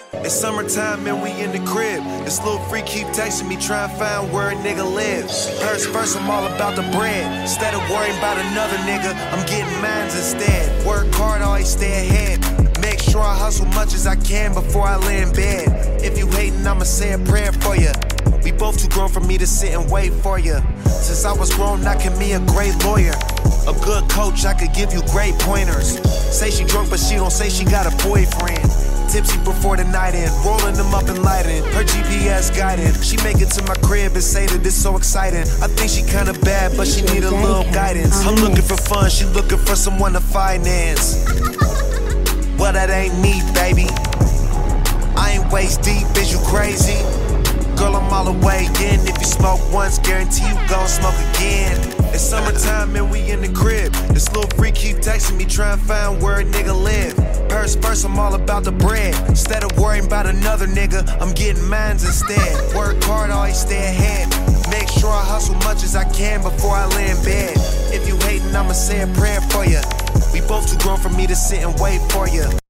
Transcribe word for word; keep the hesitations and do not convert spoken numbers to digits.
It's summertime and we in the crib. This little freak keep texting me, trying to find where a nigga lives. First, first I'm all about the bread. Instead of worrying about another nigga, I'm getting mines instead. Work hard, always stay ahead. Make sure I hustle much as I can before I lay in bed. If you hating, I'ma say a prayer for you. We both too grown for me to sit and wait for you. Since I was grown, I can be a great lawyer. A good coach, I could give you great pointers. Say she drunk, but she don't say she got a boyfriend. Tipsy before the night end, rolling them up and lighting. Her G P S guiding. She make it to my crib and say that it's so exciting. I think she kinda bad, but she need a little guidance. I'm looking for fun, she looking for someone to finance. Well, that ain't me, baby. I ain't waist deep, is you crazy? Girl, I'm all the way in. If you smoke once, guarantee you gon' smoke again. It's summertime and we in the crib. This little freak keep texting me, trying to find where a nigga live. First, first I'm all about the bread. Instead of worrying about another nigga, I'm getting mines instead. Work hard, always stay ahead. Make sure I hustle much as I can before I lay in bed. If you hating, I'ma say a prayer for you. We both too grown for me to sit and wait for you.